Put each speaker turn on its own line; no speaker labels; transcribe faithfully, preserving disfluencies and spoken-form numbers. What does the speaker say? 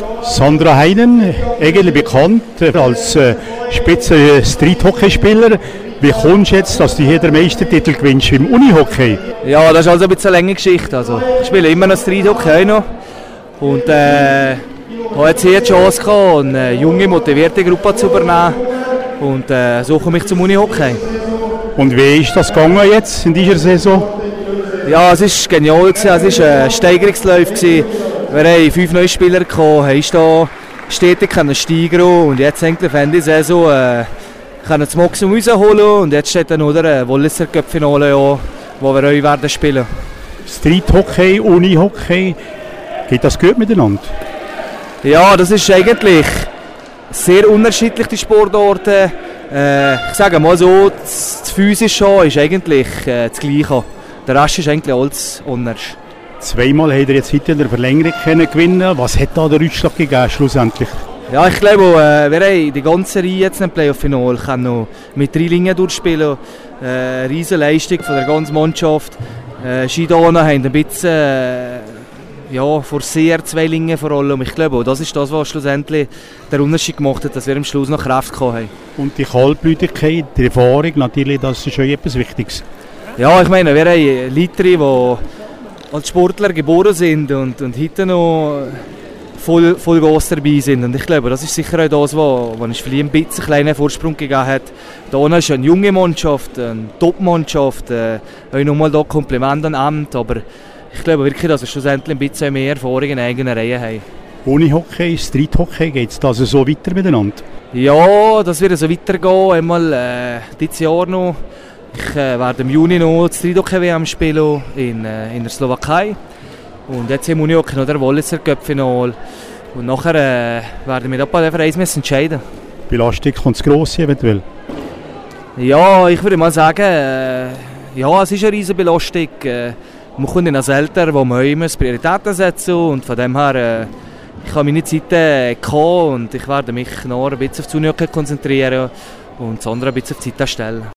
Sandra Heinen, eigentlich bekannt als äh, Spitzen-Street-Hockeyspieler. Wie kommst du jetzt, dass du hier den Meistertitel gewinnst im Unihockey?
Ja, das ist also ein bisschen eine lange Geschichte. Also, ich spiele immer noch Street-Hockey noch. Und äh, habe jetzt hier die Chance gehabt, eine junge, motivierte Gruppe zu übernehmen. Und äh, so komme ich zum Unihockey.
Und wie ist das gegangen jetzt in dieser Saison?
Ja, es war genial. Es war ein Steigerungslauf. Wir haben fünf neue Spieler gehabt, haben da stetig steigern und jetzt eigentlich Ende der Saison äh, können das Maximum rausholen und jetzt steht dann noch der Wollisser Cup-Finale an, wo wir euch werden spielen. Street-Hockey,
Unihockey, geht das gut miteinander?
Ja, das ist eigentlich sehr unterschiedlich, die Sportarten. Äh, ich sage mal so, das, das Physische ist eigentlich äh, das Gleiche. Der Rest ist eigentlich alles anders.
Zweimal hat er jetzt heute in der Verlängerung gewinnen. Was hat da der Ausschlag gegeben schlussendlich?
Ja, ich glaube, äh, wir haben die ganze Reihe jetzt im Playoff-Final noch mit drei Linien durchspielen. Äh, eine riesige Leistung von der ganzen Mannschaft. Äh, Schidona haben ein bisschen äh, ja, forciert, zwei Linien vor allem. Ich glaube, das ist das, was schlussendlich der Unterschied gemacht hat, dass wir am Schluss noch Kraft gehabt haben.
Und die Kaltblütigkeit, die Erfahrung, natürlich, das ist schon etwas Wichtiges.
Ja, ich meine, wir haben Leute, die als Sportler geboren sind und, und heute noch voll, voll Gas dabei sind. Und ich glaube, das ist sicher auch das, was, was uns ein bisschen einen kleinen Vorsprung gegeben hat. Da ist eine junge Mannschaft, eine Top-Mannschaft. Äh, auch nochmal da Kompliment an Amt, aber ich glaube wirklich, dass wir schlussendlich ein bisschen mehr Erfahrung in eigener Reihe haben.
Unihockey, Street-Hockey, geht es da also so weiter miteinander?
Ja, das wird so weitergehen. Einmal äh, dieses Jahr noch. Ich äh, werde im Juni noch das Street-Hockey-W M spielen in, äh, in der Slowakei. Und jetzt im Unihockey noch der Wollisser Cup-Final. Und nachher äh, werden wir da bei der Vereinsmesse entscheiden.
Belastung kommt das Grosse eventuell?
Ja, ich würde mal sagen, äh, ja, es ist eine riesige Belastung. Äh, man kommt in ein Alter, wo man immer Prioritäten setzen muss. Und von dem her, äh, ich habe meine Zeit äh, gehabt und ich werde mich noch ein bisschen auf das Unihockey konzentrieren und das andere ein bisschen auf die Zeit stellen.